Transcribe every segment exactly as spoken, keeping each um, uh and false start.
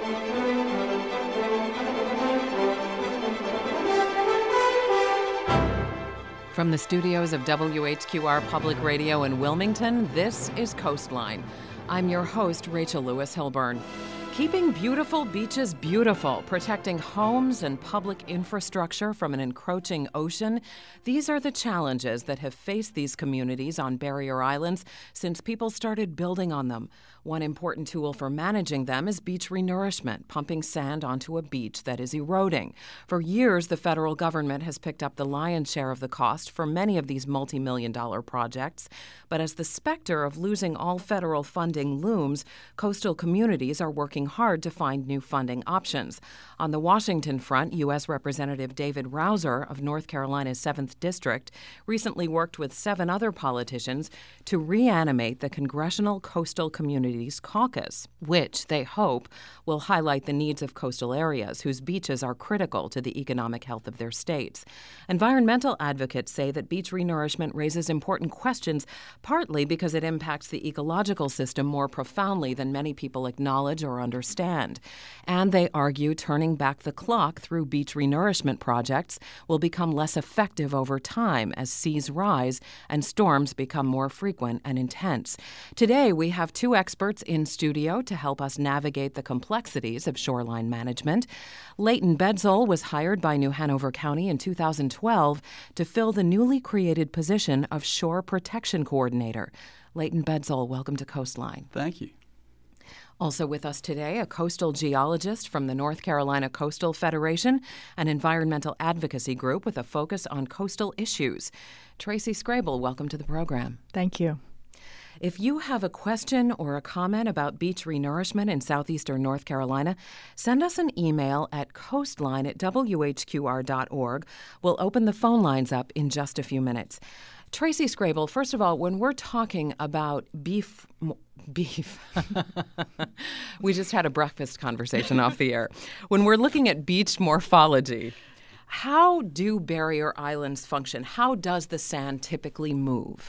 From the studios of W H Q R Public Radio in Wilmington, this is Coastline. I'm your host, Rachel Lewis Hilburn. Keeping beautiful beaches beautiful, protecting homes and public infrastructure from an encroaching ocean, these are the challenges that have faced these communities on barrier islands since people started building on them. One important tool for managing them is beach renourishment, pumping sand onto a beach that is eroding. For years, the federal government has picked up the lion's share of the cost for many of these multi-million dollar projects. But as the specter of losing all federal funding looms, coastal communities are working hard to find new funding options. On the Washington front, U S Representative David Rouzer of North Carolina's seventh District recently worked with seven other politicians to reanimate the Congressional Coastal Communities Caucus, which they hope will highlight the needs of coastal areas whose beaches are critical to the economic health of their states. Environmental advocates say that beach renourishment raises important questions, partly because it impacts the ecological system more profoundly than many people acknowledge or understand. And they argue turning back the clock through beach renourishment projects will become less effective over time as seas rise and storms become more frequent and intense. Today, we have two experts in studio to help us navigate the complexities of shoreline management. Leighton Bedsole was hired by New Hanover County in two thousand twelve to fill the newly created position of Shore Protection Coordinator. Leighton Bedsole, welcome to Coastline. Thank you. Also with us today, a coastal geologist from the North Carolina Coastal Federation, an environmental advocacy group with a focus on coastal issues. Tracy Scrable, welcome to the program. Thank you. If you have a question or a comment about beach renourishment in southeastern North Carolina, send us an email at coastline at w h q r dot org. We'll open the phone lines up in just a few minutes. Tracy Scrable, first of all, when we're talking about beef, beef, we just had a breakfast conversation off the air. When we're looking at beach morphology, how do barrier islands function? How does the sand typically move?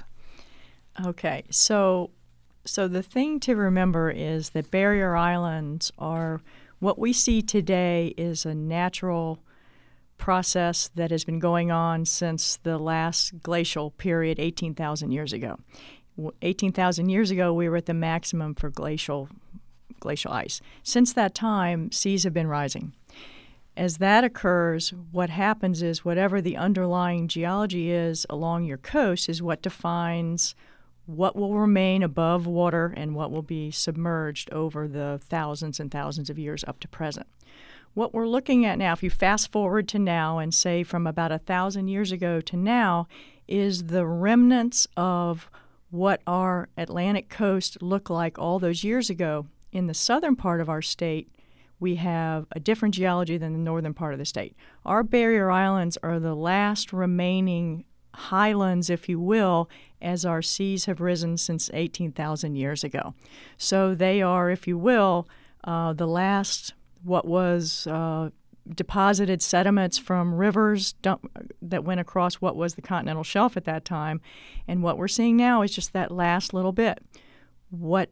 Okay, so so the thing to remember is that barrier islands are, what we see today is a natural process that has been going on since the last glacial period eighteen thousand years ago. eighteen thousand years ago, we were at the maximum for glacial glacial ice. Since that time, seas have been rising. As that occurs, what happens is whatever the underlying geology is along your coast is what defines what will remain above water and what will be submerged over the thousands and thousands of years up to present. What we're looking at now, if you fast forward to now and say from about a thousand years ago to now, is the remnants of what our Atlantic coast looked like all those years ago. In the southern part of our state, we have a different geology than the northern part of the state. Our barrier islands are the last remaining highlands, if you will, as our seas have risen since eighteen thousand years ago. So they are, if you will, uh, the last what was uh, deposited sediments from rivers dump, that went across what was the continental shelf at that time. And what we're seeing now is just that last little bit. What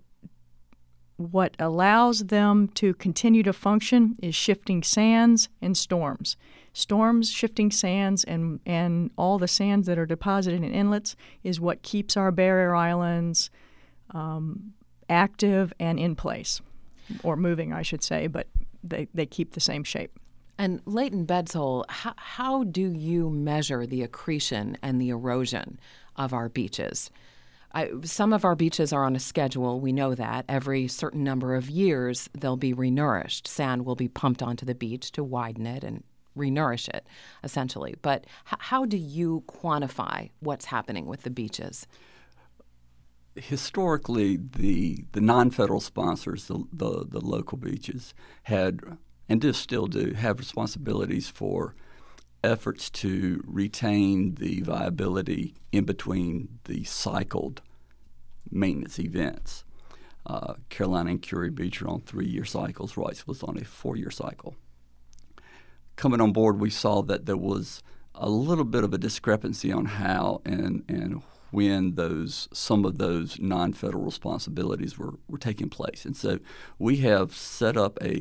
What allows them to continue to function is shifting sands and storms. Storms, shifting sands, and, and all the sands that are deposited in inlets is what keeps our barrier islands um, active and in place, or moving, I should say, but they, they keep the same shape. And Leighton Bedsole, how, how do you measure the accretion and the erosion of our beaches? I, some of our beaches are on a schedule. We know that. Every certain number of years, they'll be renourished. Sand will be pumped onto the beach to widen it and renourish it, essentially. But h- how do you quantify what's happening with the beaches? Historically, the the non-federal sponsors, the, the, the local beaches, had, and do still do, have responsibilities for efforts to retain the viability in between the cycled maintenance events. Uh, Carolina and Curie Beach are on three-year cycles. Rice was on a four-year cycle. Coming on board, we saw that there was a little bit of a discrepancy on how and, and when those some of those non-federal responsibilities were, were taking place. And so we have set up a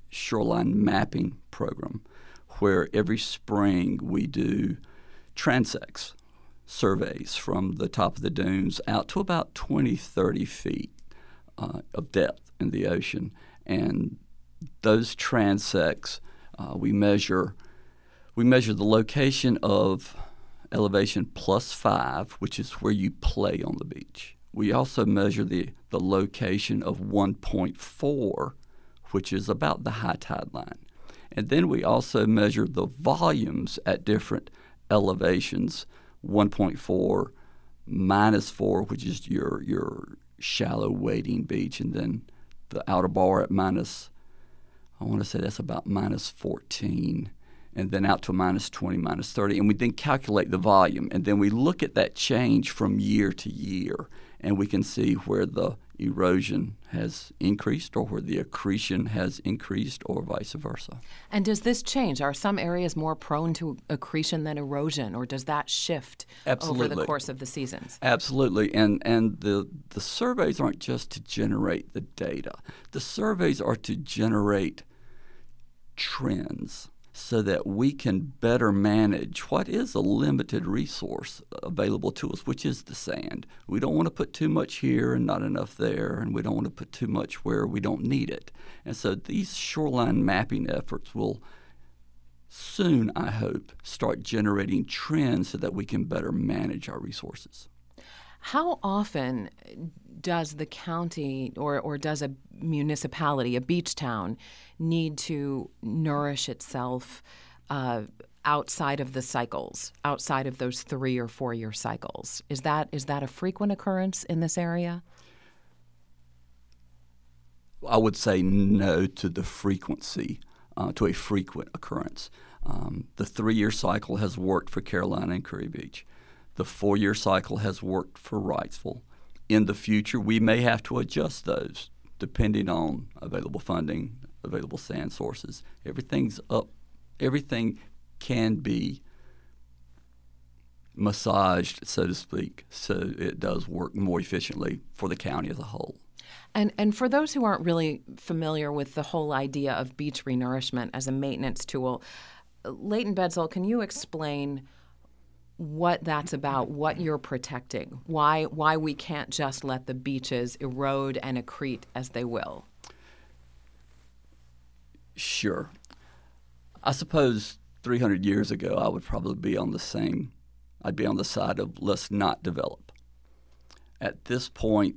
shoreline mapping program, where every spring we do transects, surveys from the top of the dunes out to about twenty, thirty feet uh, of depth in the ocean. And those transects, uh, we measure we measure the location of elevation plus five, which is where you play on the beach. We also measure the, the location of one point four, which is about the high tide line. And then we also measure the volumes at different elevations, one point four, minus four, which is your your shallow wading beach, and then the outer bar at minus, I want to say that's about minus fourteen, and then out to minus twenty, minus thirty. And we then calculate the volume, and then we look at that change from year to year, and we can see where the erosion has increased or where the accretion has increased or vice versa. And does this change? Are some areas more prone to accretion than erosion, or does that shift Absolutely. over the course of the seasons? Absolutely. And and the, the surveys aren't just to generate the data. The surveys are to generate trends so that we can better manage what is a limited resource available to us, which is the sand. We don't want to put too much here and not enough there, and we don't want to put too much where we don't need it. And so these shoreline mapping efforts will soon, I hope, start generating trends so that we can better manage our resources. How often does the county or, or does a municipality, a beach town, need to nourish itself uh, outside of the cycles, outside of those three or four year cycles? Is that is that a frequent occurrence in this area? I would say no to the frequency, uh, to a frequent occurrence. Um, the three-year cycle has worked for Carolina and Curry Beach. The four-year cycle has worked for Wrightsville. In the future, we may have to adjust those depending on available funding, available sand sources. Everything's up. Everything can be massaged, so to speak, so it does work more efficiently for the county as a whole. And and for those who aren't really familiar with the whole idea of beach renourishment as a maintenance tool, Leighton Bedsole, can you explain what that's about, what you're protecting, why why we can't just let the beaches erode and accrete as they will? Sure. I suppose three hundred years ago I would probably be on the same, I'd be on the side of let's not develop. At this point,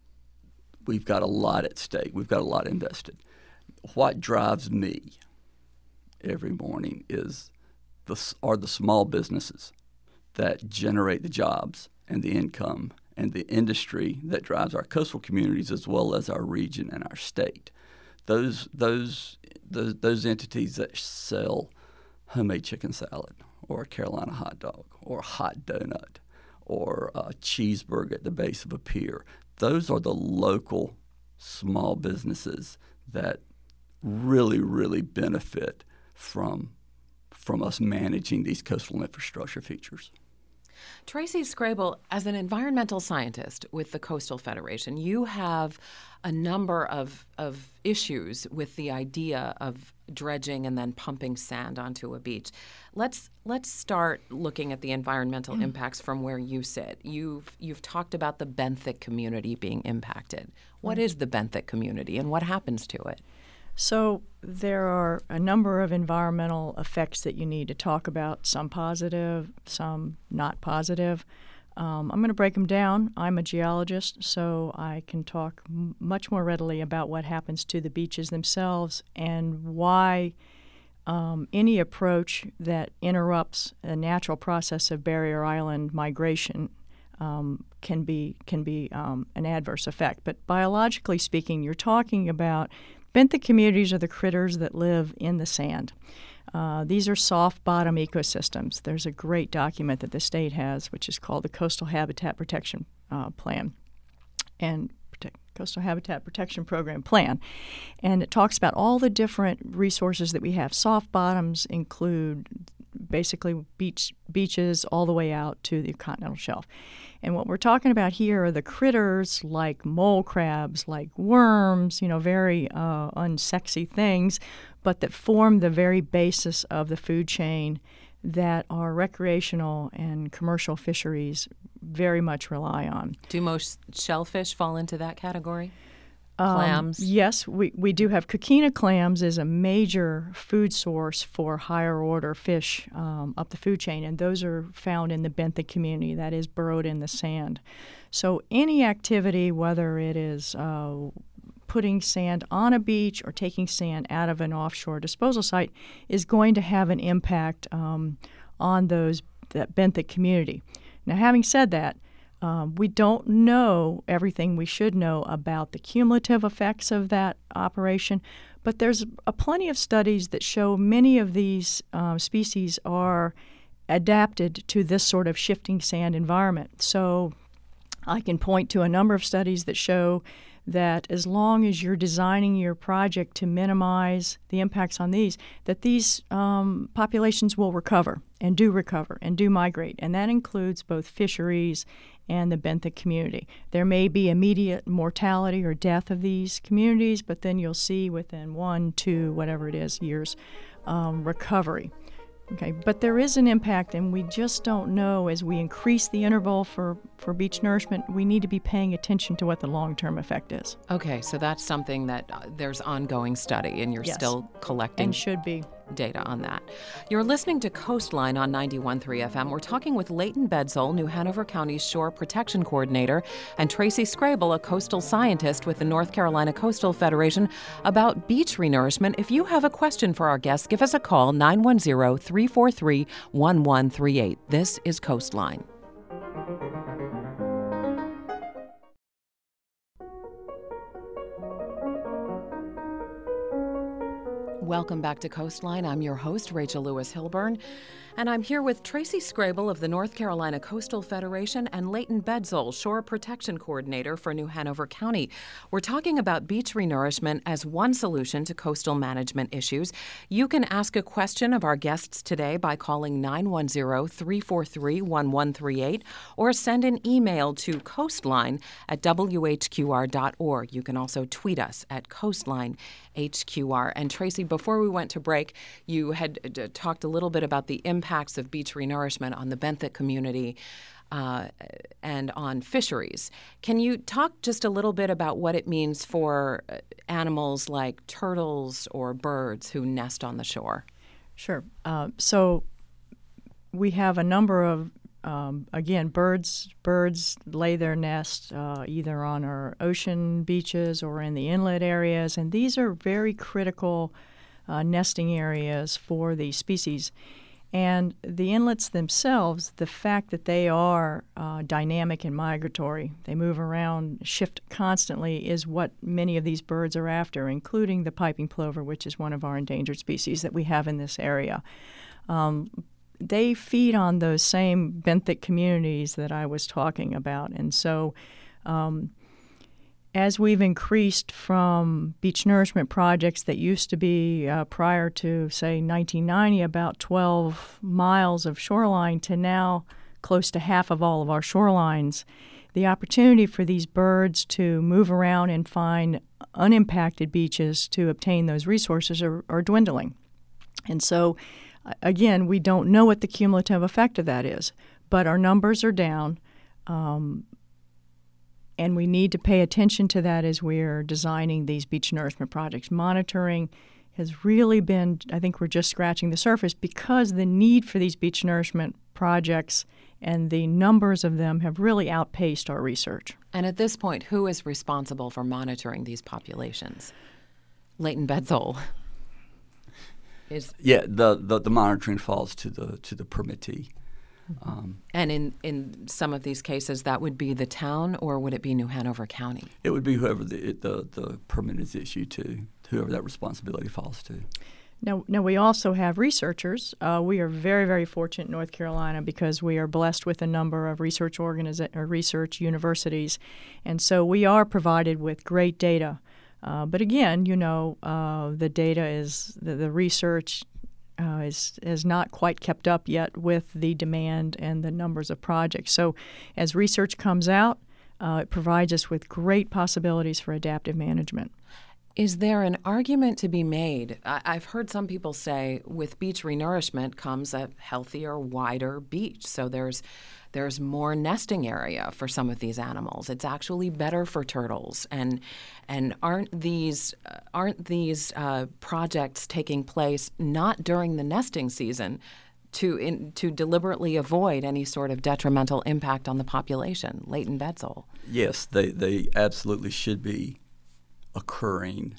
we've got a lot at stake. We've got a lot invested. What drives me every morning is the, are the small businesses that generate the jobs and the income and the industry that drives our coastal communities as well as our region and our state. Those those those, those entities that sell homemade chicken salad or a Carolina hot dog or a hot donut or a cheeseburger at the base of a pier, those are the local small businesses that really, really benefit from from us managing these coastal infrastructure features. Tracy Scrable, as an environmental scientist with the Coastal Federation, you have a number of, of issues with the idea of dredging and then pumping sand onto a beach. Let's let's start looking at the environmental mm. impacts from where you sit. You've you've talked about the benthic community being impacted. What mm. is the benthic community and what happens to it? So there are a number of environmental effects that you need to talk about, some positive, some not positive. Um, I'm going to break them down. I'm a geologist, so I can talk m- much more readily about what happens to the beaches themselves and why um, any approach that interrupts a natural process of barrier island migration um, can be, can be um, an adverse effect. But biologically speaking, you're talking about benthic communities are the critters that live in the sand. Uh, these are soft bottom ecosystems. There's a great document that the state has, which is called the Coastal Habitat Protection uh, Plan and Protect, Coastal Habitat Protection Program Plan. And it talks about all the different resources that we have. Soft bottoms include basically beach beaches all the way out to the continental shelf. And what we're talking about here are the critters like mole crabs, like worms, you know, very uh, unsexy things, but that form the very basis of the food chain that our recreational and commercial fisheries very much rely on. Do most shellfish fall into that category? Um, Clams? Yes, we, we do have coquina clams is a major food source for higher order fish um, up the food chain, and those are found in the benthic community, that is burrowed in the sand. So any activity, whether it is uh, putting sand on a beach or taking sand out of an offshore disposal site, is going to have an impact um, on those that benthic community. Now, having said that, Um, we don't know everything we should know about the cumulative effects of that operation, but there's a plenty of studies that show many of these uh, species are adapted to this sort of shifting sand environment. So I can point to a number of studies that show that as long as you're designing your project to minimize the impacts on these, that these um, populations will recover and do recover and do migrate. And that includes both fisheries and the benthic community. There may be immediate mortality or death of these communities, but then you'll see within one, two, whatever it is, years, um, recovery. Okay, but there is an impact, and we just don't know. As we increase the interval for, for beach nourishment, we need to be paying attention to what the long-term effect is. Okay, so that's something that uh, there's ongoing study, and you're Yes. still collecting And should be. data on that. You're listening to Coastline on ninety-one point three F M. We're talking with Leighton Bedsole, New Hanover County's Shore Protection Coordinator, and Tracy Scrable, a coastal scientist with the North Carolina Coastal Federation, about beach renourishment. If you have a question for our guests, give us a call, nine one zero, three four three, one one three eight. This is Coastline. Welcome back to Coastline. I'm your host, Rachel Lewis Hilburn, and I'm here with Tracy Scrable of the North Carolina Coastal Federation and Leighton Bedsole, Shore Protection Coordinator for New Hanover County. We're talking about beach renourishment as one solution to coastal management issues. You can ask a question of our guests today by calling nine one zero, three four three, one one three eight or send an email to coastline at w h q r dot org. You can also tweet us at Coastline H Q R. And Tracy, before we went to break, you had uh, talked a little bit about the impacts of beach renourishment on the benthic community uh, and on fisheries. Can you talk just a little bit about what it means for animals like turtles or birds who nest on the shore? Sure. Uh, so we have a number of Um, again, birds birds lay their nests uh, either on our ocean beaches or in the inlet areas, and these are very critical uh, nesting areas for these species. And the inlets themselves, the fact that they are uh, dynamic and migratory, they move around, shift constantly, is what many of these birds are after, including the piping plover, which is one of our endangered species that we have in this area. Um, They feed on those same benthic communities that I was talking about. And so um, as we've increased from beach nourishment projects that used to be uh, prior to, say, nineteen ninety, about twelve miles of shoreline to now close to half of all of our shorelines, the opportunity for these birds to move around and find unimpacted beaches to obtain those resources are, are dwindling. And so again, we don't know what the cumulative effect of that is, but our numbers are down, um, and we need to pay attention to that as we're designing these beach nourishment projects. Monitoring has really been, I think we're just scratching the surface, because the need for these beach nourishment projects and the numbers of them have really outpaced our research. And at this point, who is responsible for monitoring these populations? Leighton Bedsole. Is, yeah, the, the, the monitoring falls to the to the permittee. Um, and in, in some of these cases, that would be the town, or would it be New Hanover County? It would be whoever the the, the permit is issued to, whoever that responsibility falls to. Now, now we also have researchers. Uh, we are very, very fortunate in North Carolina because we are blessed with a number of research organiza- or research universities, and so we are provided with great data. Uh, but again, you know, uh, the data is, the, the research uh, is is not quite kept up yet with the demand and the numbers of projects. So as research comes out, uh, it provides us with great possibilities for adaptive management. Is there an argument to be made? I- I've heard some people say with beach renourishment comes a healthier, wider beach. So there's there's more nesting area for some of these animals. It's actually better for turtles. And and aren't these uh, aren't these uh, projects taking place not during the nesting season to in, to deliberately avoid any sort of detrimental impact on the population? Leighton Bedsole. Yes, they, they absolutely should be occurring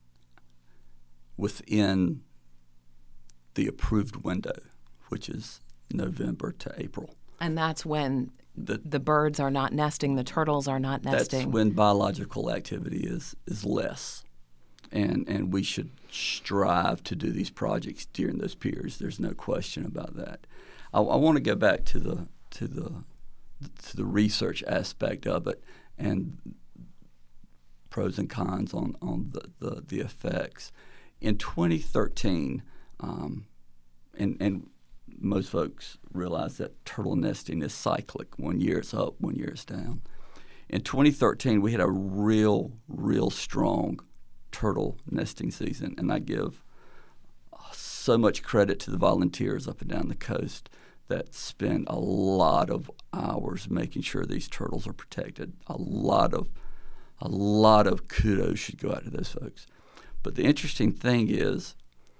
within the approved window, which is November to April. And that's when the, the birds are not nesting, the turtles are not nesting. That's when biological activity is, is less. And and we should strive to do these projects during those periods. There's no question about that. I, I want to go back to the to the to the research aspect of it and pros and cons on, on the, the, the effects. In twenty thirteen, um, and, and most folks realize that turtle nesting is cyclic. One year it's up, one year it's down. In twenty thirteen, we had a real, real strong turtle nesting season, and I give so much credit to the volunteers up and down the coast that spend a lot of hours making sure these turtles are protected. A lot of A lot of kudos should go out to those folks. But the interesting thing is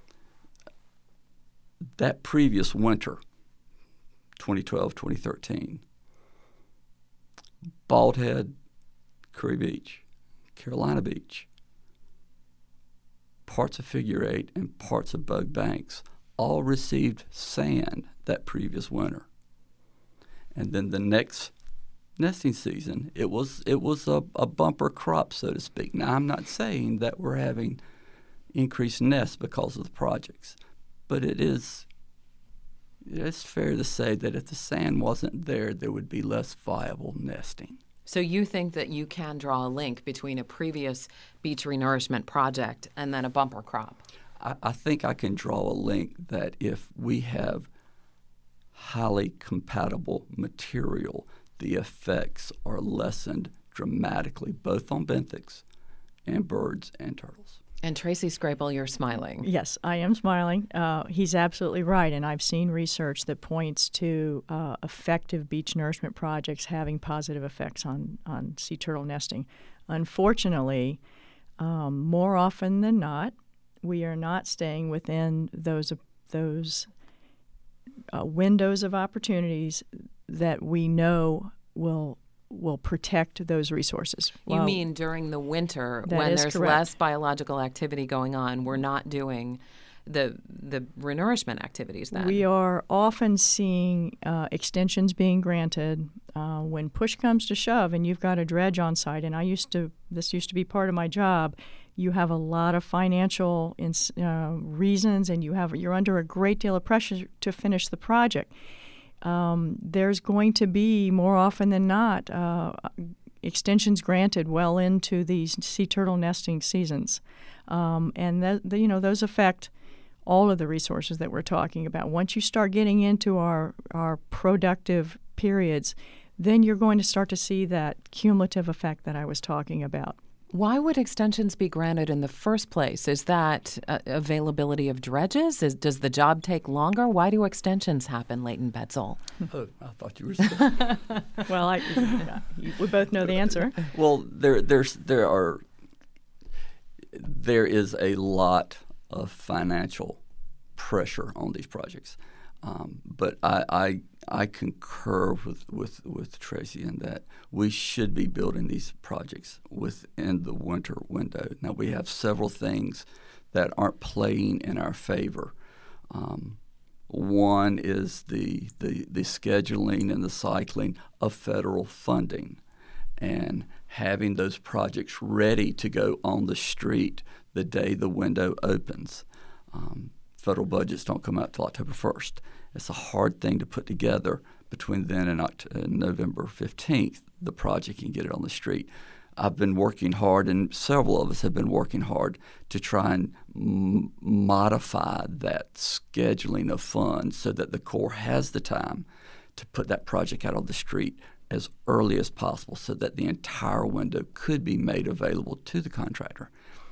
that previous winter, twenty twelve, twenty thirteen, Bald Head, Curry Beach, Carolina Beach, parts of Figure Eight, and parts of Bug Banks all received sand that previous winter. And then the next nesting season, it was it was a, a bumper crop, so to speak. Now, I'm not saying that we're having increased nests because of the projects, but it is it's fair to say that if the sand wasn't there, there would be less viable nesting. So you think that you can draw a link between a previous beach renourishment project and then a bumper crop? I, I think I can draw a link that if we have highly compatible material, the effects are lessened dramatically, both on benthics and birds and turtles. And Tracy Scrapel, you're smiling. Yes, I am smiling. Uh, he's absolutely right, and I've seen research that points to uh, effective beach nourishment projects having positive effects on, on sea turtle nesting. Unfortunately, um, more often than not, we are not staying within those those uh, windows of opportunities that we know will will protect those resources. You well, mean during the winter that when is there's correct. less biological activity going on, we're not doing the the renourishment activities then? We are often seeing uh, extensions being granted uh, when push comes to shove and you've got a dredge on site, and I used to, this used to be part of my job. You have a lot of financial ins- uh, reasons, and you have you're under a great deal of pressure to finish the project. Um, there's going to be, more often than not, uh, extensions granted well into these sea turtle nesting seasons, um, and that, the, you know those affect all of the resources that we're talking about. Once you start getting into our our productive periods, then you're going to start to see that cumulative effect that I was talking about. Why would extensions be granted in the first place? Is that uh, availability of dredges? Is, does the job take longer? Why do extensions happen, Leighton Bedsole? Oh, I thought you were saying. Well, I, we both know the answer. Well, there, there's, there are, there is a lot of financial pressure on these projects, um, but I, I, I concur with, with, with Tracy in that we should be building these projects within the winter window. Now, we have several things that aren't playing in our favor. Um, one is the, the, the scheduling and the cycling of federal funding and having those projects ready to go on the street the day the window opens. Um, federal budgets don't come out till October first. It's a hard thing to put together between then and October, November fifteenth, the project, and get it on the street. I've been working hard, and several of us have been working hard to try and m- modify that scheduling of funds so that the Corps has the time to put that project out on the street as early as possible so that the entire window could be made available to the contractor.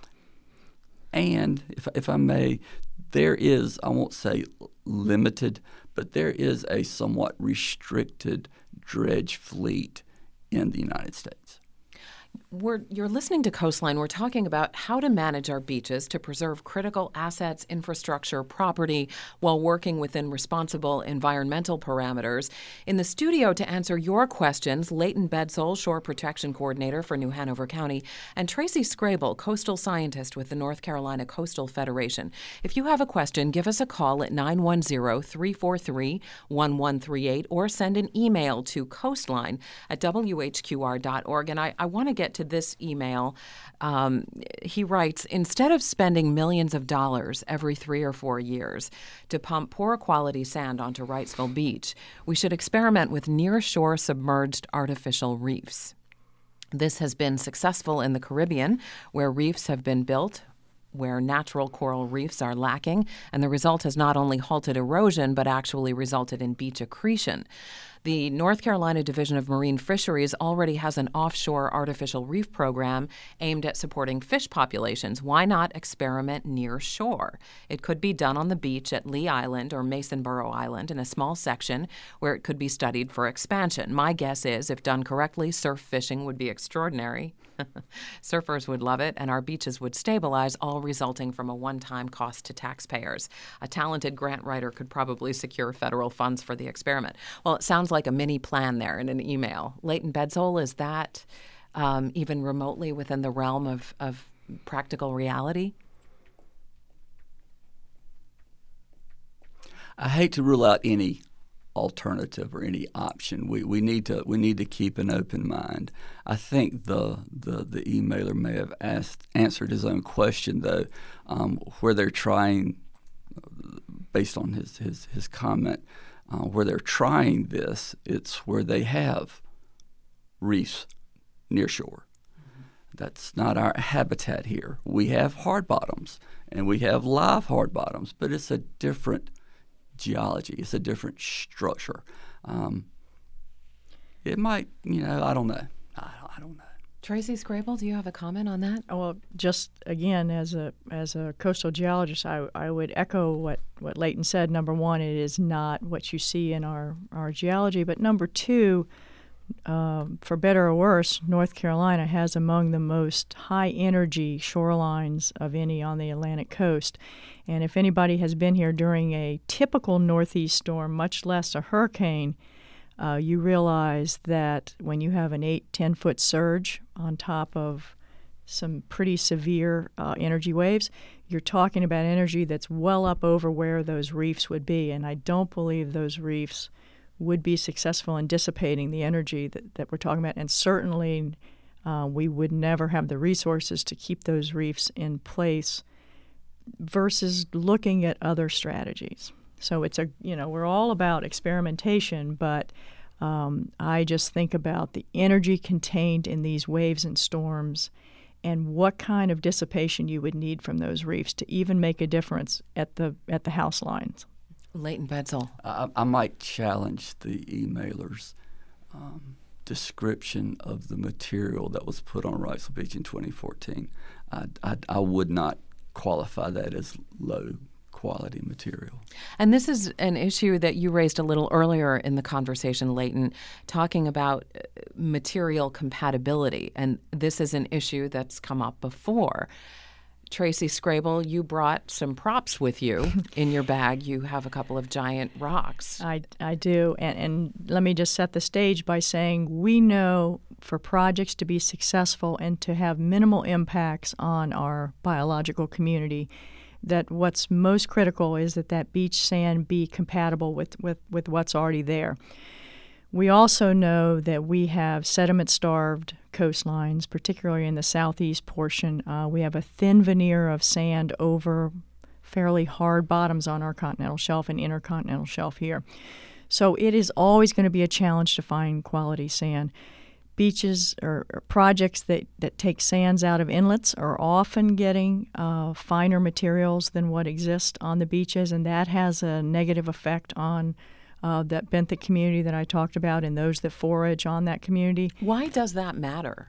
And if, if I may, there is, I won't say limited, but there is a somewhat restricted dredge fleet in the United States. We're, you're listening to Coastline. We're talking about how to manage our beaches to preserve critical assets, infrastructure, property, while working within responsible environmental parameters. In the studio to answer your questions, Leighton Bedsole, Shore Protection Coordinator for New Hanover County, and Tracy Scrable, Coastal Scientist with the North Carolina Coastal Federation. If you have a question, give us a call at nine one zero, three four three, one one three eight or send an email to coastline at w h q r dot org. And I, I want to get to this email. Um, he writes, instead of spending millions of dollars every three or four years to pump poor quality sand onto Wrightsville Beach, we should experiment with near-shore submerged artificial reefs. This has been successful in the Caribbean, where reefs have been built where natural coral reefs are lacking, and the result has not only halted erosion but actually resulted in beach accretion. The North Carolina Division of Marine Fisheries already has an offshore artificial reef program aimed at supporting fish populations. Why not experiment near shore? It could be done on the beach at Lee Island or Masonboro Island in a small section where it could be studied for expansion. My guess is, if done correctly, surf fishing would be extraordinary. Surfers would love it, and our beaches would stabilize, all resulting from a one-time cost to taxpayers. A talented grant writer could probably secure federal funds for the experiment. Well, it sounds like a mini plan there in an email. Leighton Bedsole, is that um, even remotely within the realm of, of practical reality? I hate to rule out any alternative or any option. We we need to we need to keep an open mind. I think the the, the emailer may have asked answered his own question though, um, where they're trying, based on his his his comment, uh, where they're trying this, it's where they have reefs near shore. Mm-hmm. That's not our habitat here. We have hard bottoms and we have live hard bottoms, but it's a different geology. It's a different structure. Um, it might, you know, I don't know. I, I don't know. Tracy Scrable, do you have a comment on that? Well, just again, as a as a coastal geologist, I, I would echo what, what Leighton said. Number one, it is not what you see in our, our geology. But number two, um, for better or worse, North Carolina has among the most high-energy shorelines of any on the Atlantic coast. And if anybody has been here during a typical northeast storm, much less a hurricane, uh, you realize that when you have an eight, ten-foot surge on top of some pretty severe uh, energy waves, you're talking about energy that's well up over where those reefs would be. And I don't believe those reefs would be successful in dissipating the energy that, that we're talking about. And certainly uh, we would never have the resources to keep those reefs in place versus looking at other strategies. So it's a, you know, we're all about experimentation, but um, I just think about the energy contained in these waves and storms and what kind of dissipation you would need from those reefs to even make a difference at the at the house lines. Leighton Bedsole. I, I might challenge the emailer's um, description of the material that was put on Wrightsville Beach in twenty fourteen. I, I, I would not qualify that as low quality material. And this is an issue that you raised a little earlier in the conversation, Leighton, talking about material compatibility. And this is an issue that's come up before. Tracy Scrable, you brought some props with you in your bag. You have a couple of giant rocks. I, I do. And, and let me just set the stage by saying we know for projects to be successful and to have minimal impacts on our biological community, that what's most critical is that that beach sand be compatible with, with, with what's already there. We also know that we have sediment-starved coastlines, particularly in the southeast portion. Uh, we have a thin veneer of sand over fairly hard bottoms on our continental shelf and intercontinental shelf here. So it is always going to be a challenge to find quality sand. beaches or, or projects that, that take sands out of inlets are often getting uh, finer materials than what exist on the beaches, and that has a negative effect on uh, that benthic community that I talked about and those that forage on that community. Why does that matter?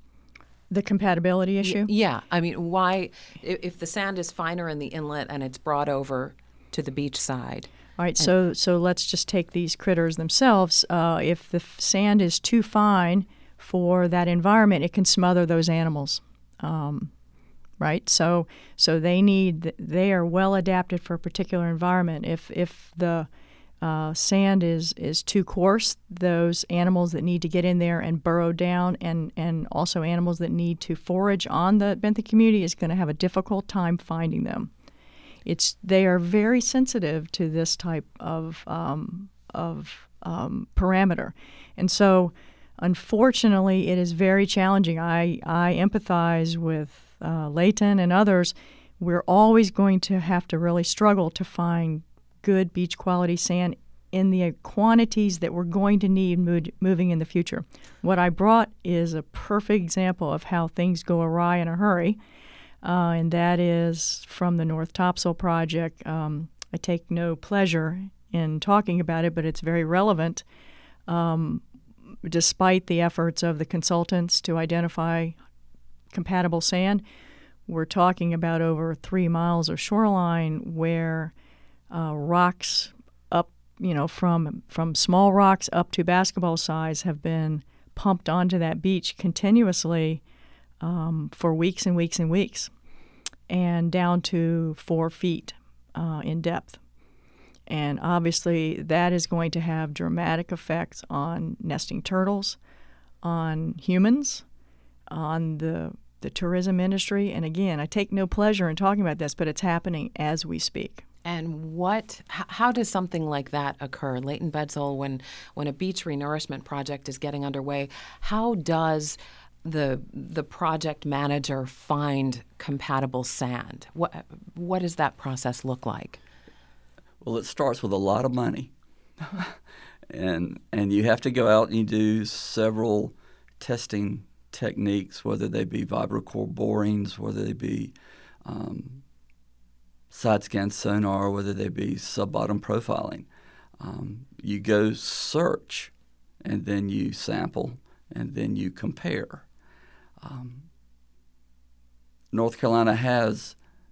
The compatibility issue? Y- yeah. I mean, why, if, if the sand is finer in the inlet and it's brought over to the beach side? All right, so so let's just take these critters themselves. Uh, if the f- sand is too fine for that environment, it can smother those animals, um, right? So so they need they are well adapted for a particular environment. If if the uh, sand is is too coarse, those animals that need to get in there and burrow down, and and also animals that need to forage on the benthic community, is going to have a difficult time finding them. It's they are very sensitive to this type of um, of um, parameter, and so unfortunately, it is very challenging. I I empathize with uh, Leighton and others. We're always going to have to really struggle to find good beach quality sand in the quantities that we're going to need mo- moving in the future. What I brought is a perfect example of how things go awry in a hurry. Uh, and that is from the North Topsail Project. Um, I take no pleasure in talking about it, but it's very relevant. Um, despite the efforts of the consultants to identify compatible sand, we're talking about over three miles of shoreline where uh, rocks up, you know, from from small rocks up to basketball size have been pumped onto that beach continuously Um, for weeks and weeks and weeks, and down to four feet uh, in depth. And obviously that is going to have dramatic effects on nesting turtles, on humans, on the, the tourism industry. And again, I take no pleasure in talking about this, but it's happening as we speak. And what? H- how does something like that occur, Leighton Bedsole, when when a beach renourishment project is getting underway? How does the the project manager find compatible sand? What what does that process look like? Well, it starts with a lot of money, and and you have to go out and you do several testing techniques, whether they be vibrocore borings, whether they be um, side scan sonar, whether they be sub-bottom profiling. Um, you go search, and then you sample, and then you compare. Um, North Carolina has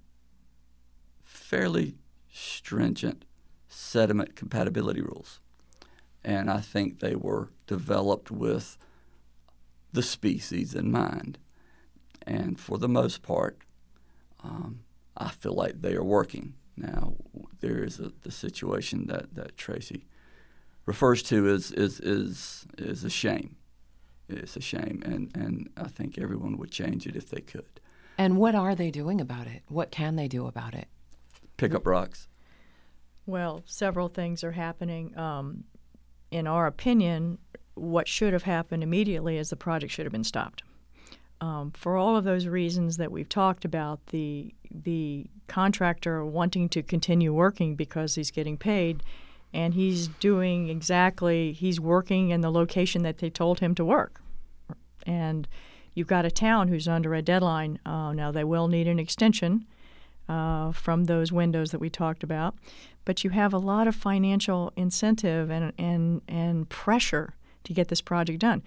fairly stringent sediment compatibility rules, and I think they were developed with the species in mind. And for the most part, um, I feel like they are working. Now, there is a, the situation that, that Tracy refers to is is is is a shame. It's a shame, and, and I think everyone would change it if they could. And what are they doing about it? What can they do about it? Pick up rocks. Well, several things are happening. Um, in our opinion, what should have happened immediately is the project should have been stopped. Um, for all of those reasons that we've talked about, the the contractor wanting to continue working because he's getting paid, and he's doing exactly, he's working in the location that they told him to work. And you've got a town who's under a deadline. Uh, now, they will need an extension uh, from those windows that we talked about, but you have a lot of financial incentive and and and pressure to get this project done.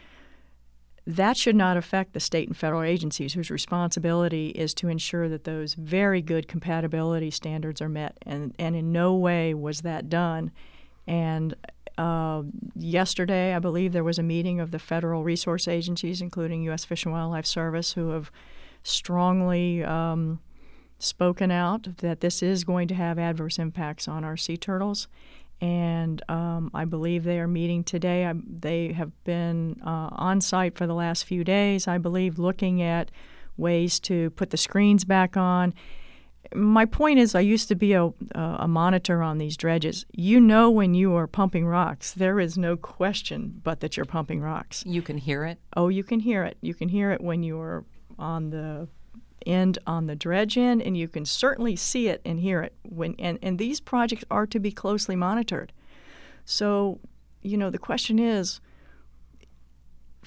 That should not affect the state and federal agencies whose responsibility is to ensure that those very good compatibility standards are met, and, and in no way was that done. And uh, yesterday, I believe, there was a meeting of the federal resource agencies, including U S Fish and Wildlife Service, who have strongly um, spoken out that this is going to have adverse impacts on our sea turtles. And um, I believe they are meeting today. I, they have been uh, on site for the last few days, I believe, looking at ways to put the screens back on. My point is, I used to be a, a monitor on these dredges. You know when you are pumping rocks. There is no question but that you're pumping rocks. You can hear it? Oh, you can hear it. You can hear it when you are on the end on the dredge end, and you can certainly see it and hear it when and, and these projects are to be closely monitored. So, you know, the question is,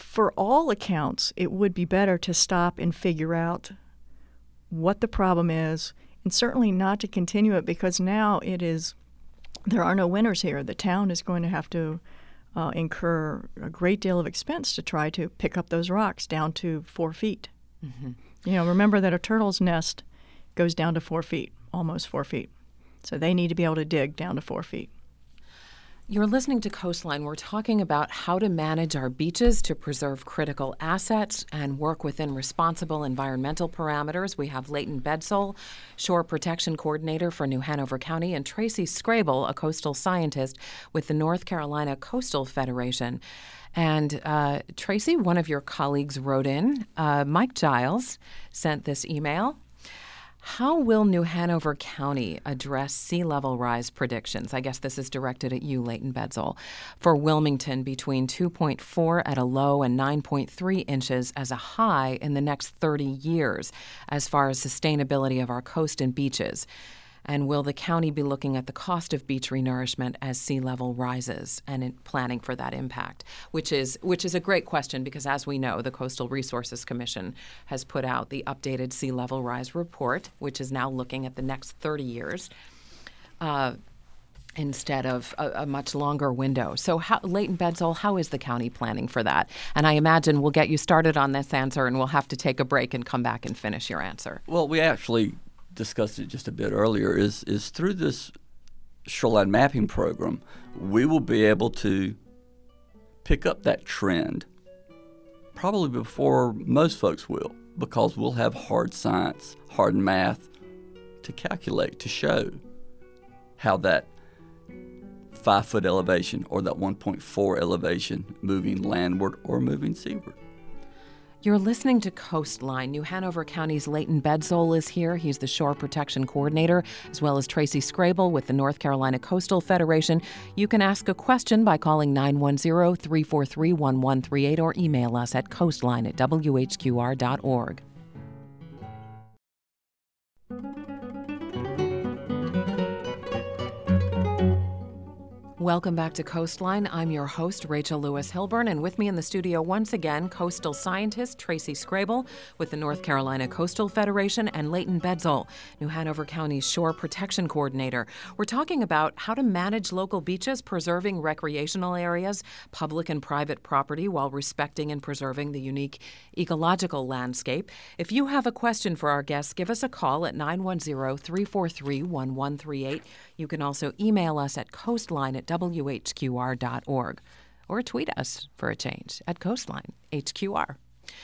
for all accounts, it would be better to stop and figure out what the problem is, and certainly not to continue it, because now it is, there are no winners here. The town is going to have to uh, incur a great deal of expense to try to pick up those rocks down to four feet. Mm-hmm. You know, remember that a turtle's nest goes down to four feet, almost four feet. So they need to be able to dig down to four feet. You're listening to Coastline. We're talking about how to manage our beaches to preserve critical assets and work within responsible environmental parameters. We have Leighton Bedsole, Shore Protection Coordinator for New Hanover County, and Tracy Scrable, a coastal scientist with the North Carolina Coastal Federation. And uh, Tracy, one of your colleagues wrote in, uh, Mike Giles sent this email. How will New Hanover County address sea level rise predictions? I guess this is directed at you, Leighton Bedsole, for Wilmington between two point four at a low and nine point three inches as a high in the next thirty years as far as sustainability of our coast and beaches? And will the county be looking at the cost of beach renourishment as sea level rises and in planning for that impact? Which is which is a great question, because as we know, the Coastal Resources Commission has put out the updated sea level rise report, which is now looking at the next thirty years uh, instead of a, a much longer window. So, how, Leighton Bedsole, how is the county planning for that? And I imagine we'll get you started on this answer, and we'll have to take a break and come back and finish your answer. Well, we actually discussed it just a bit earlier, is is through this shoreline mapping program, we will be able to pick up that trend probably before most folks will, because we'll have hard science, hard math to calculate, to show how that five foot elevation or that one point four elevation moving landward or moving seaward. You're listening to Coastline. New Hanover County's Leighton Bedsole is here. He's the Shore Protection Coordinator, as well as Tracy Scrable with the North Carolina Coastal Federation. You can ask a question by calling nine one zero, three four three, one one three eight or email us at coastline at w h q r dot org. Welcome back to Coastline. I'm your host, Rachel Lewis Hilburn, and with me in the studio once again, coastal scientist Tracy Scrable with the North Carolina Coastal Federation, and Leighton Bedsole, New Hanover County's Shore Protection Coordinator. We're talking about how to manage local beaches, preserving recreational areas, public and private property, while respecting and preserving the unique ecological landscape. If you have a question for our guests, give us a call at nine one zero, three four three, one one three eight. You can also email us at coastline at w h q r dot org or tweet us for a change at Coastline H Q R.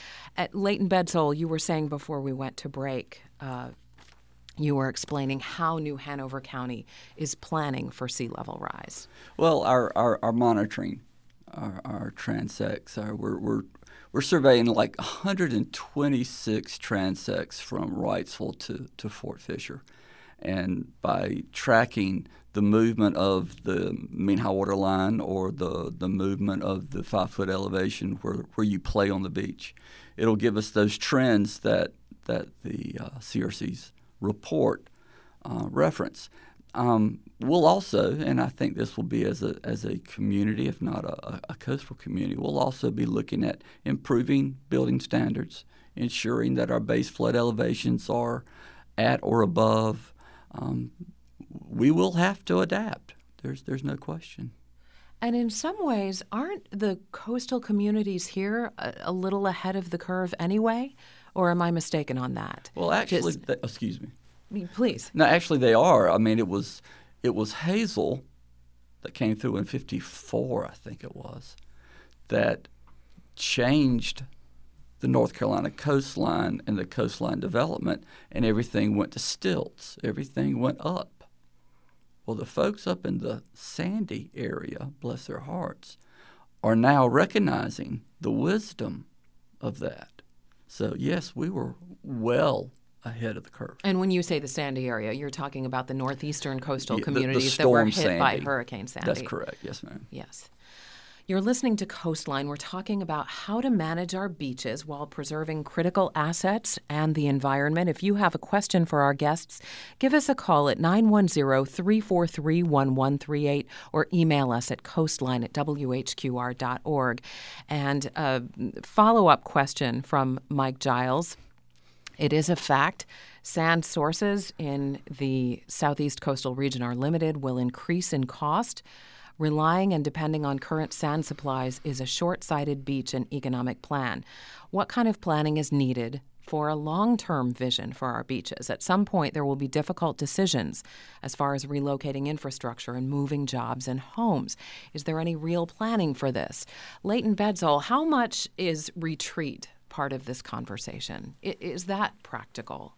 At Leighton Bedsole, you were saying before we went to break, uh, you were explaining how New Hanover County is planning for sea level rise. Well, our, our, our monitoring, our, our transects, our, we're, we're, we're surveying like one hundred twenty-six transects from Wrightsville to, to Fort Fisher. And by tracking the movement of the mean high water line or the, the movement of the five-foot elevation where, where you play on the beach, it'll give us those trends that, that the uh, C R C's report uh, reference. Um, we'll also, and I think this will be as a, as a community, if not a, a coastal community, we'll also be looking at improving building standards, ensuring that our base flood elevations are at or above. Um, we will have to adapt. There's there's no question. And in some ways, aren't the coastal communities here a, a little ahead of the curve anyway? Or am I mistaken on that? Well, actually, Just, they, excuse me. Please. No, actually, they are. I mean, it was it was Hazel that came through in fifty-four, I think it was, that changed the North Carolina coastline and the coastline development, and everything went to stilts. Everything went up. Well, the folks up in the Sandy area, bless their hearts, are now recognizing the wisdom of that. So, yes, we were well ahead of the curve. And when you say the Sandy area, you're talking about the northeastern coastal Yeah, the- the communities that were storm hit by Sandy. Hurricane Sandy. That's correct. Yes, ma'am. Yes. You're listening to Coastline. We're talking about how to manage our beaches while preserving critical assets and the environment. If you have a question for our guests, give us a call at nine one zero, three four three, one one three eight or email us at coastline at w h q r dot org. And a follow-up question from Mike Giles. It is a fact. Sand sources in the southeast coastal region are limited, will increase in cost. Relying and depending on current sand supplies is a short-sighted beach and economic plan. What kind of planning is needed for a long-term vision for our beaches? At some point, there will be difficult decisions as far as relocating infrastructure and moving jobs and homes. Is there any real planning for this? Leighton Bedsole, how much is retreat part of this conversation? I- is that practical?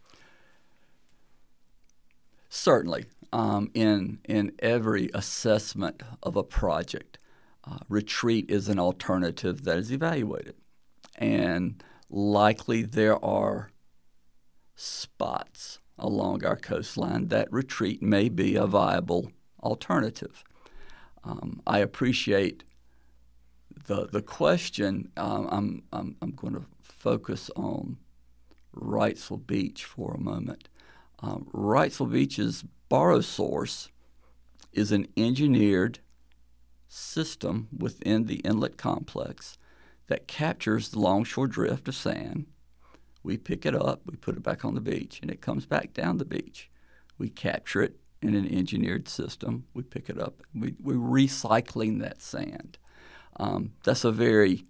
Certainly. Um, in in every assessment of a project, uh, retreat is an alternative that is evaluated. And likely there are spots along our coastline that retreat may be a viable alternative. Um, I appreciate the the question. Um, I'm, I'm, I'm going to focus on Wrightsville Beach for a moment. Um, Wrightsville Beach's borrow source is an engineered system within the inlet complex that captures the longshore drift of sand. We pick it up, we put it back on the beach, and it comes back down the beach. We capture it in an engineered system. We pick it up. We, we're recycling that sand. Um, that's a very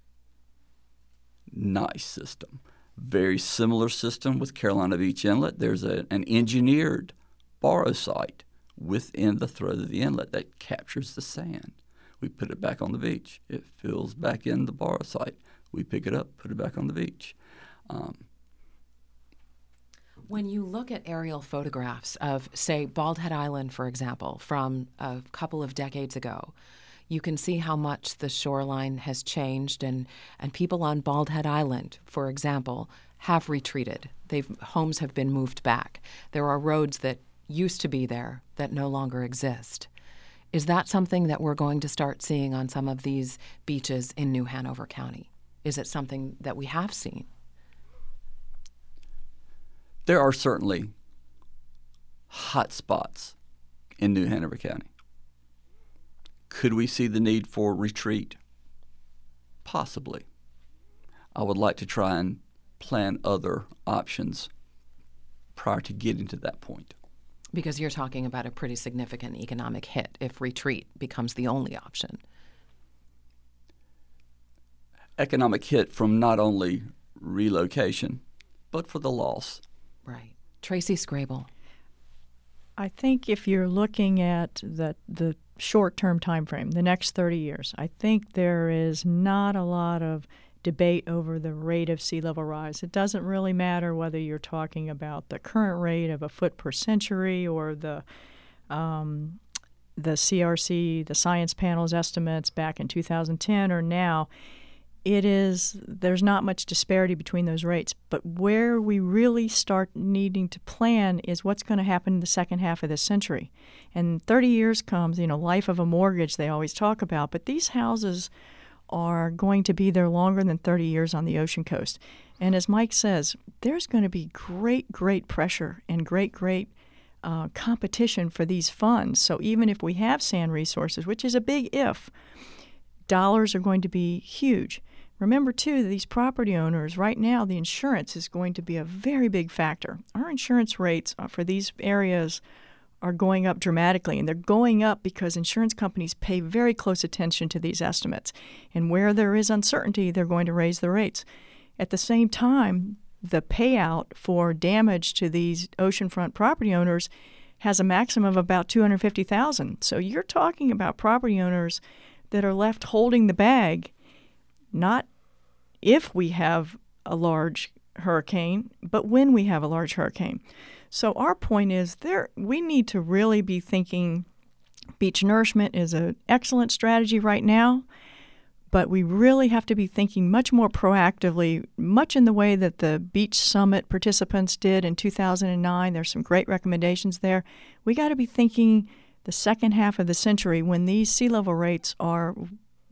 nice system. Very similar system with Carolina Beach Inlet. There's a, an engineered borrow site within the throat of the inlet that captures the sand. We put it back on the beach. It fills back in the borrow site. We pick it up, put it back on the beach. Um, When you look at aerial photographs of, say, Bald Head Island, for example, from a couple of decades ago, you can see how much the shoreline has changed, and, and people on Bald Head Island, for example, have retreated. They've, homes have been moved back. There are roads that used to be there that no longer exist. Is that something that we're going to start seeing on some of these beaches in New Hanover County? Is it something that we have seen? There are certainly hot spots in New Hanover County. Could we see the need for retreat? Possibly. I would like to try and plan other options prior to getting to that point. Because you're talking about a pretty significant economic hit if retreat becomes the only option. Economic hit from not only relocation, but for the loss. Right. Tracy Scrable. I think if you're looking at the the short-term time frame, the next thirty years, I think there is not a lot of debate over the rate of sea level rise. It doesn't really matter whether you're talking about the current rate of a foot per century or the um, the C R C, the Science Panel's estimates back in two thousand ten or now. It is, there's not much disparity between those rates, but where we really start needing to plan is what's going to happen in the second half of this century. And thirty years comes, you know, life of a mortgage they always talk about, but these houses are going to be there longer than thirty years on the ocean coast. And as Mike says, there's going to be great, great pressure and great, great uh, competition for these funds. So even if we have sand resources, which is a big if, dollars are going to be huge. Remember, too, that these property owners, right now, the insurance is going to be a very big factor. Our insurance rates for these areas are going up dramatically, and they're going up because insurance companies pay very close attention to these estimates. And where there is uncertainty, they're going to raise the rates. At the same time, the payout for damage to these oceanfront property owners has a maximum of about two hundred fifty thousand dollars. So you're talking about property owners that are left holding the bag, not if we have a large hurricane, but when we have a large hurricane. So our point is there we need to really be thinking beach nourishment is an excellent strategy right now, but we really have to be thinking much more proactively, much in the way that the Beach Summit participants did in two thousand nine. There's some great recommendations there. We got to be thinking the second half of the century when these sea level rates are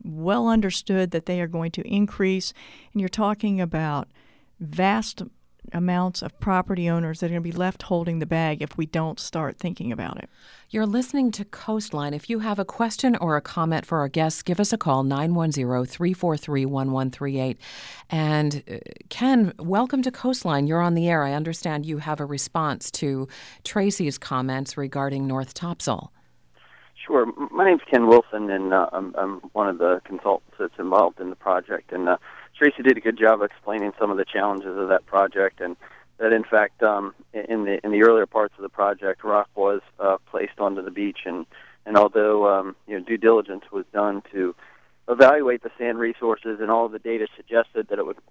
well understood that they are going to increase, and you're talking about vast amounts of property owners that are going to be left holding the bag if we don't start thinking about it. You're listening to Coastline. If you have a question or a comment for our guests, give us a call, nine one zero, three four three, one one three eight. And uh, Ken, welcome to Coastline. You're on the air. I understand you have a response to Tracy's comments regarding North Topsail. Sure. My name's Ken Wilson, and uh, I'm, I'm one of the consultants that's involved in the project. And uh, Tracy did a good job explaining some of the challenges of that project, and that in fact, um, in the in the earlier parts of the project, rock was uh, placed onto the beach, and and although um, you know due diligence was done to evaluate the sand resources, and all of the data suggested that it would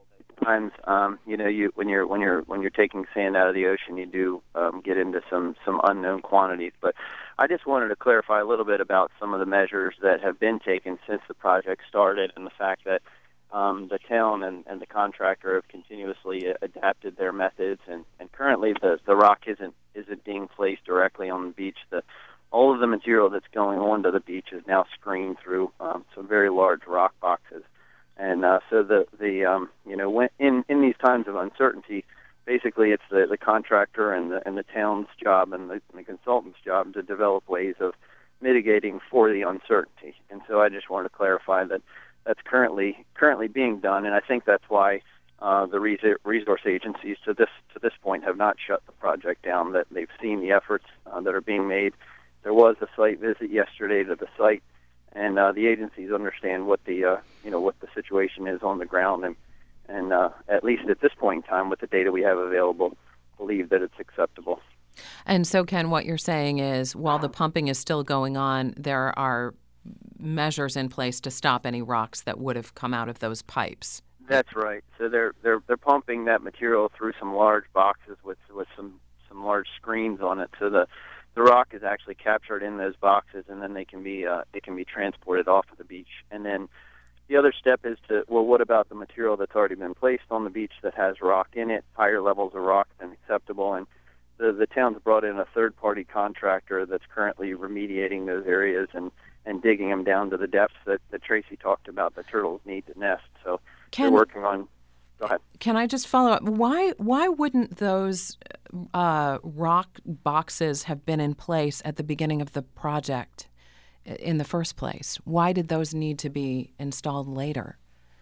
times um, you know you when you're when you're when you're taking sand out of the ocean, you do um, get into some some unknown quantities. But I just wanted to clarify a little bit about some of the measures that have been taken since the project started, and the fact that Um, the town and, and the contractor have continuously adapted their methods, and, and currently the, the rock isn't isn't being placed directly on the beach. The, all of the material that's going onto the beach is now screened through um, some very large rock boxes, and uh, so the the um, you know when, in in these times of uncertainty, basically it's the, the contractor and the and the town's job and the, and the consultant's job to develop ways of mitigating for the uncertainty. And so I just wanted to clarify that that's currently currently being done, and I think that's why uh, the resource agencies to this to this point have not shut the project down. That they've seen the efforts uh, that are being made. There was a site visit yesterday to the site, and uh, the agencies understand what the uh, you know what the situation is on the ground, and and uh, at least at this point in time, with the data we have available, believe that it's acceptable. And so, Ken, what you're saying is, while the pumping is still going on, there are measures in place to stop any rocks that would have come out of those pipes. That's right. So they're they're they're pumping that material through some large boxes with with some some large screens on it. So the the rock is actually captured in those boxes, and then they can be uh, it can be transported off of the beach. And then the other step is to well, what about the material that's already been placed on the beach that has rock in it, higher levels of rock than acceptable? And the the town's brought in a third party contractor that's currently remediating those areas and and digging them down to the depths that, that Tracy talked about the turtles need to nest. So Can, we're working on... Go ahead. Can I just follow up? Why why wouldn't those uh, rock boxes have been in place at the beginning of the project in the first place? Why did those need to be installed later?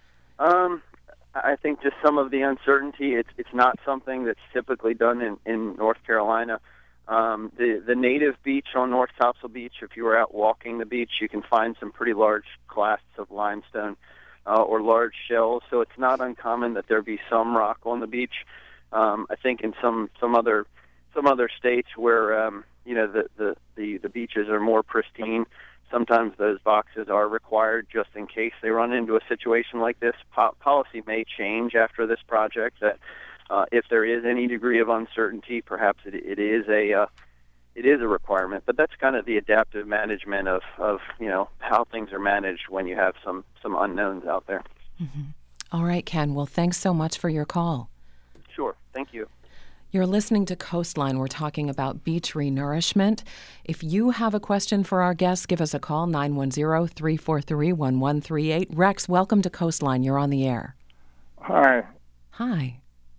Um, I think just some of the uncertainty. It's it's not something that's typically done in, in North Carolina. Um, the, the native beach on North Topsail Beach, if you were out walking the beach, you can find some pretty large clasts of limestone uh, or large shells. So it's not uncommon that there be some rock on the beach. Um, I think in some, some other some other states where um, you know the, the, the, the beaches are more pristine, sometimes those boxes are required just in case they run into a situation like this. Po- policy may change after this project that Uh, if there is any degree of uncertainty, perhaps it, it is a uh, it is a requirement. But that's kind of the adaptive management of, of you know how things are managed when you have some some unknowns out there. Mm-hmm. All right, Ken. Well, thanks so much for your call. Sure. Thank you. You're listening to Coastline. We're talking about beach renourishment. If you have a question for our guests, give us a call, nine one zero, three four three, one one three eight. Rex, welcome to Coastline. You're on the air. Hi. Hi.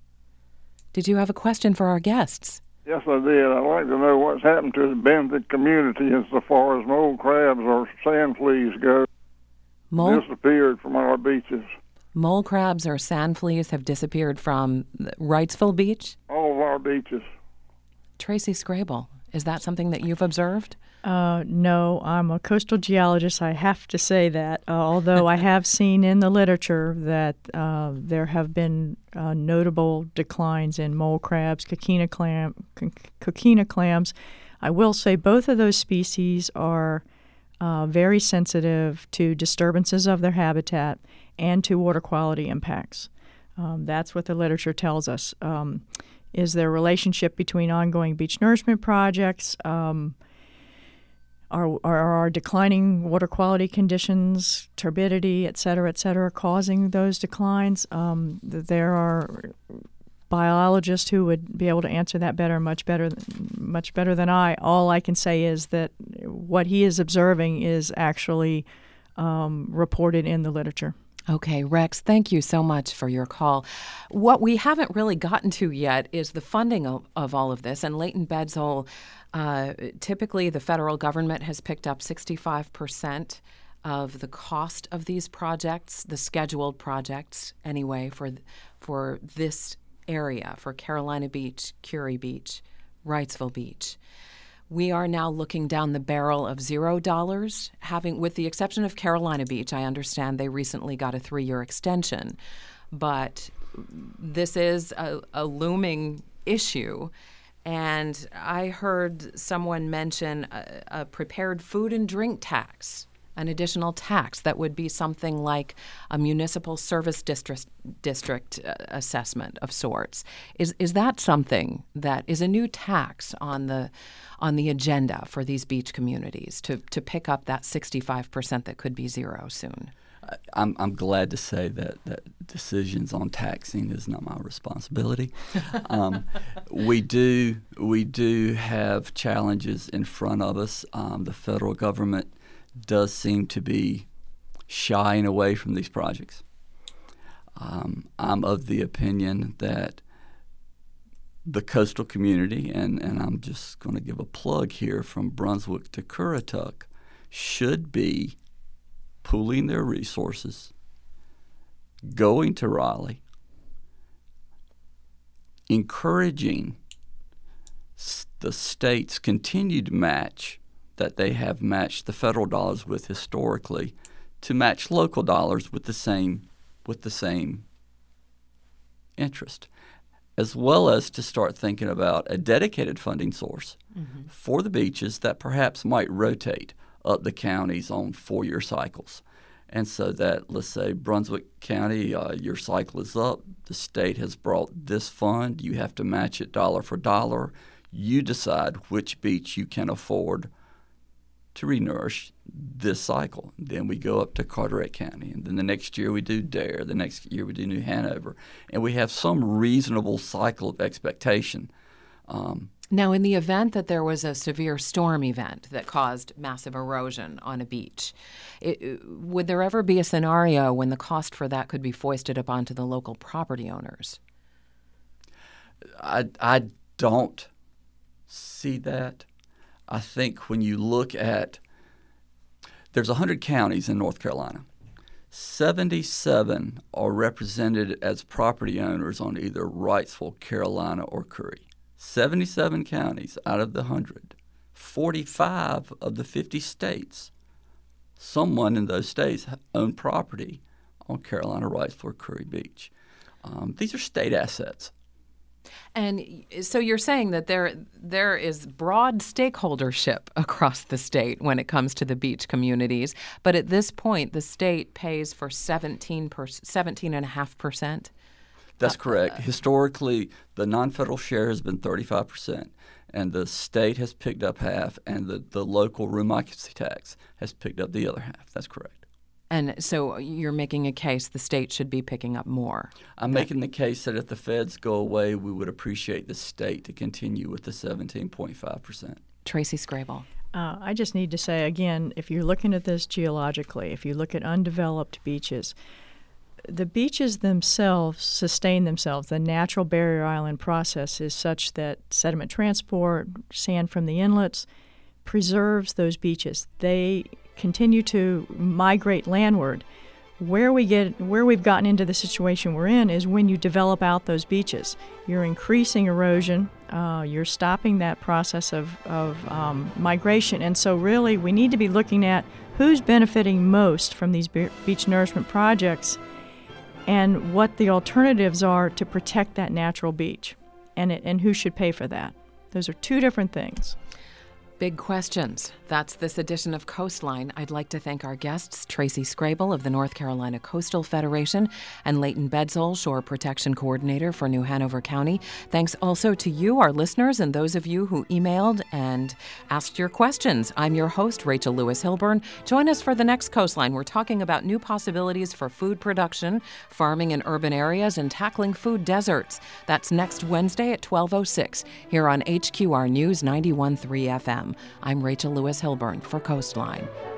Did you have a question for our guests? Yes, I did. I'd like to know what's happened to the Benthic community as far as mole crabs or sand fleas go. Mole? Disappeared from our beaches. Mole crabs or sand fleas have disappeared from Wrightsville Beach? All of our beaches. Tracy Scrable, is that something that you've observed? Uh, no, I'm a coastal geologist. I have to say that, uh, although I have seen in the literature that uh, there have been uh, notable declines in mole crabs, coquina, clam, coquina clams. I will say both of those species are uh, very sensitive to disturbances of their habitat and to water quality impacts. Um, that's what the literature tells us. Um, is there a relationship between ongoing beach nourishment projects, um, Are, are our declining water quality conditions, turbidity, et cetera, et cetera, causing those declines? Um, there are biologists who would be able to answer that better, much better, much better than I. All I can say is that what he is observing is actually um, reported in the literature. Okay, Rex, thank you so much for your call. What we haven't really gotten to yet is the funding of, of all of this. And Leighton Bedsole, uh, typically the federal government has picked up sixty-five percent of the cost of these projects, the scheduled projects anyway, for for this area, for Carolina Beach, Curie Beach, Wrightsville Beach. We are now looking down the barrel of zero dollars, having, with the exception of Carolina Beach. I understand they recently got a three-year extension, but this is a, a looming issue. And I heard someone mention a, a prepared food and drink tax, an additional tax that would be something like a municipal service district district uh, assessment of sorts. Is is that something that is a new tax on the on the agenda for these beach communities to to pick up that sixty-five percent that could be zero soon? I'm I'm glad to say that, that decisions on taxing is not my responsibility. um, we do we do have challenges in front of us. Um, the federal government does seem to be shying away from these projects. Um, I'm of the opinion that the coastal community, and, and I'm just going to give a plug here, from Brunswick to Currituck, should be pooling their resources, going to Raleigh, encouraging s- the state's continued match that they have matched the federal dollars with historically, to match local dollars with the same with the same interest, as well as to start thinking about a dedicated funding source mm-hmm. for the beaches that perhaps might rotate up the counties on four-year cycles. And so that, let's say, Brunswick County, uh, your cycle is up, the state has brought this fund, you have to match it dollar for dollar. You decide which beach you can afford to renourish this cycle. Then we go up to Carteret County, and then the next year we do Dare, the next year we do New Hanover, and we have some reasonable cycle of expectation. Um, now, in the event that there was a severe storm event that caused massive erosion on a beach, it, would there ever be a scenario when the cost for that could be foisted upon to the local property owners? I, I don't see that. I think when you look at, there's one hundred counties in North Carolina. seventy-seven are represented as property owners on either Wrightsville, Carolina, or Curie. seventy-seven counties out of the one hundred. forty-five of the fifty states, someone in those states own property on Carolina, Wrightsville, or Curie Beach. Um, these are state assets. And so you're saying that there there is broad stakeholdership across the state when it comes to the beach communities, but at this point the state pays for seventeen per, seventeen point five percent? That's uh, correct. Historically, the non-federal share has been thirty-five percent, and the state has picked up half, and the, the local room occupancy tax has picked up the other half. That's correct. And so you're making a case the state should be picking up more. I'm that, making the case that if the feds go away, we would appreciate the state to continue with the seventeen point five percent. Tracy Scrable. Uh, I just need to say, again, if you're looking at this geologically, if you look at undeveloped beaches, the beaches themselves sustain themselves. The natural barrier island process is such that sediment transport, sand from the inlets, preserves those beaches. They continue to migrate landward. Where we get, where we've gotten into the situation we're in is when you develop out those beaches. You're increasing erosion. Uh, you're stopping that process of, of um, migration. And so really we need to be looking at who's benefiting most from these be- beach nourishment projects and what the alternatives are to protect that natural beach, and, it, and who should pay for that. Those are two different things. Big questions. That's this edition of Coastline. I'd like to thank our guests, Tracy Scrable of the North Carolina Coastal Federation and Leighton Bedsole, Shore Protection Coordinator for New Hanover County. Thanks also to you, our listeners, and those of you who emailed and asked your questions. I'm your host, Rachel Lewis Hilburn. Join us for the next Coastline. We're talking about new possibilities for food production, farming in urban areas, and tackling food deserts. That's next Wednesday at twelve oh six here on H Q R News ninety-one point three F M. I'm Rachel Lewis Hilburn for Coastline.